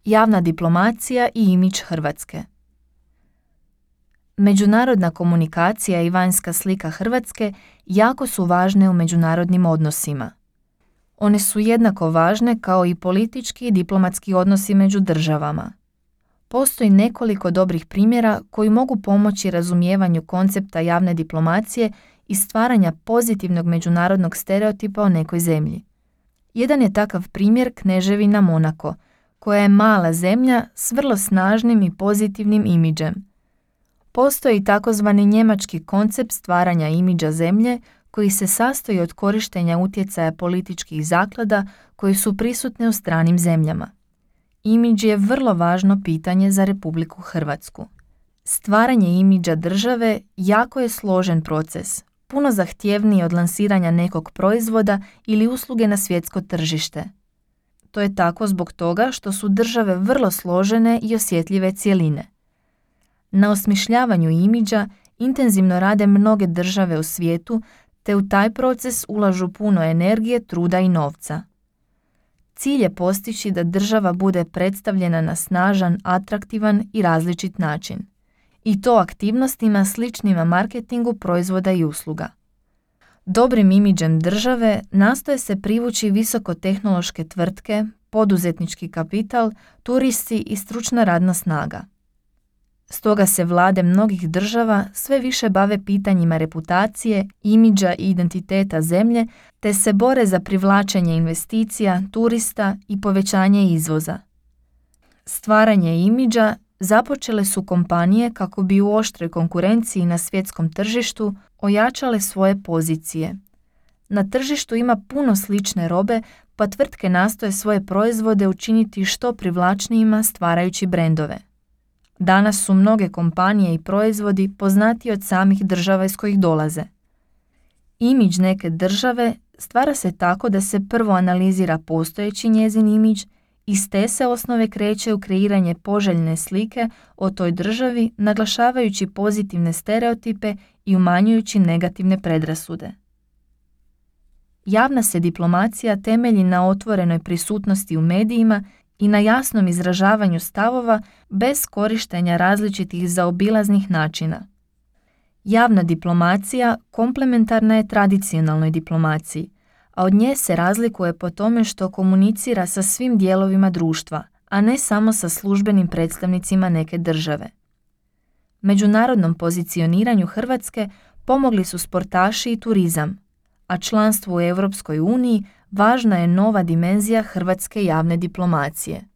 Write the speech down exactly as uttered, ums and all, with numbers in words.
Javna diplomacija i imidž Hrvatske. Međunarodna komunikacija i vanjska slika Hrvatske jako su važne u međunarodnim odnosima. One su jednako važne kao i politički i diplomatski odnosi među državama. Postoji nekoliko dobrih primjera koji mogu pomoći razumijevanju koncepta javne diplomacije i stvaranja pozitivnog međunarodnog stereotipa o nekoj zemlji. Jedan je takav primjer Kneževina Monako, koja je mala zemlja s vrlo snažnim i pozitivnim imidžem. Postoji takozvani njemački koncept stvaranja imidža zemlje koji se sastoji od korištenja utjecaja političkih zaklada koji su prisutne u stranim zemljama. Imidž je vrlo važno pitanje za Republiku Hrvatsku. Stvaranje imidža države jako je složen proces, puno zahtjevniji od lansiranja nekog proizvoda ili usluge na svjetsko tržište. To je tako zbog toga što su države vrlo složene i osjetljive cjeline. Na osmišljavanju imidža intenzivno rade mnoge države u svijetu, te u taj proces ulažu puno energije, truda i novca. Cilj je postići da država bude predstavljena na snažan, atraktivan i različit način. I to aktivnostima sličnima marketingu proizvoda i usluga. Dobrim imidžem države nastoje se privući visokotehnološke tvrtke, poduzetnički kapital, turisti i stručna radna snaga. Stoga se vlade mnogih država sve više bave pitanjima reputacije, imidža i identiteta zemlje, te se bore za privlačenje investicija, turista i povećanje izvoza. Stvaranje imidža započele su kompanije kako bi u oštroj konkurenciji na svjetskom tržištu ojačale svoje pozicije. Na tržištu ima puno slične robe, pa tvrtke nastoje svoje proizvode učiniti što privlačnijima stvarajući brendove. Danas su mnoge kompanije i proizvodi poznatiji od samih država iz kojih dolaze. Imidž neke države stvara se tako da se prvo analizira postojeći njezin imidž i s te se osnove kreće u kreiranje poželjne slike o toj državi, naglašavajući pozitivne stereotipe i umanjujući negativne predrasude. Javna se diplomacija temelji na otvorenoj prisutnosti u medijima i na jasnom izražavanju stavova bez korištenja različitih zaobilaznih načina. Javna diplomacija komplementarna je tradicionalnoj diplomaciji, a od nje se razlikuje po tome što komunicira sa svim dijelovima društva, a ne samo sa službenim predstavnicima neke države. Međunarodnom pozicioniranju Hrvatske pomogli su sportaši i turizam, a članstvo u Europskoj uniji važna je nova dimenzija hrvatske javne diplomacije.